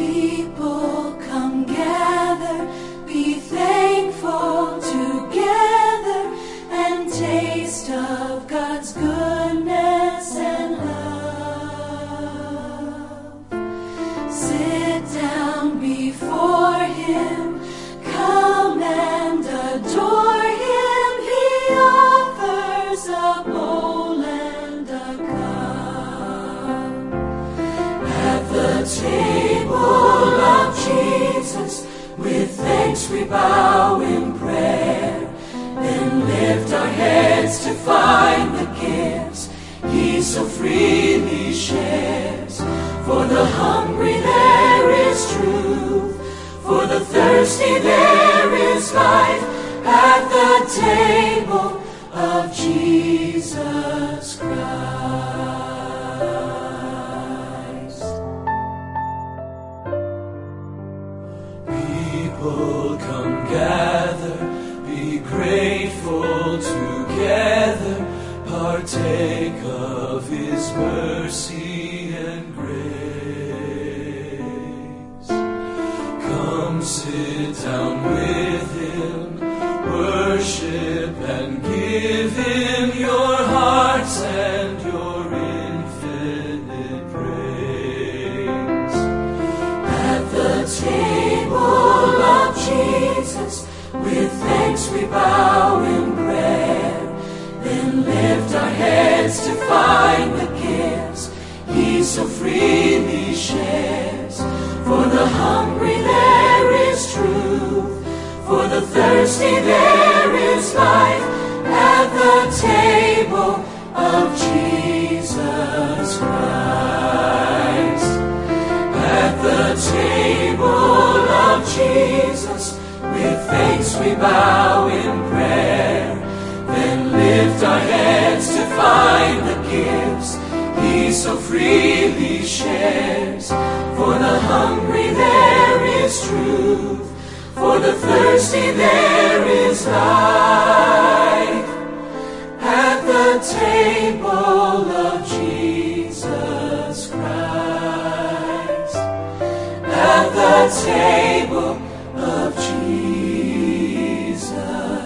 People come gather, be thankful together, and taste of God's goodness and love. Sit down before Him, come and adore Him. He offers a bowl and a cup. At the table of Jesus, with thanks we bow in prayer, then lift our heads to find the gifts He so freely shares. For the hungry there is truth, for the thirsty there is life, at the table of Jesus Christ. People come gather, be grateful together, partake of His mercy and grace. Come sit down with Him, worship and give Him your hearts and your infinite praise. At the table of Jesus, with thanks we bow in prayer, then lift our heads to find the gifts He so freely shares. For the hungry there is truth, for the thirsty there is life, at the table of Jesus Christ. At the table of Jesus, with thanks we bow in prayer, then lift our heads to find the gifts He so freely shares. For the hungry there is truth, for the thirsty there is life, at the table of Jesus Christ. At the table of Jesus.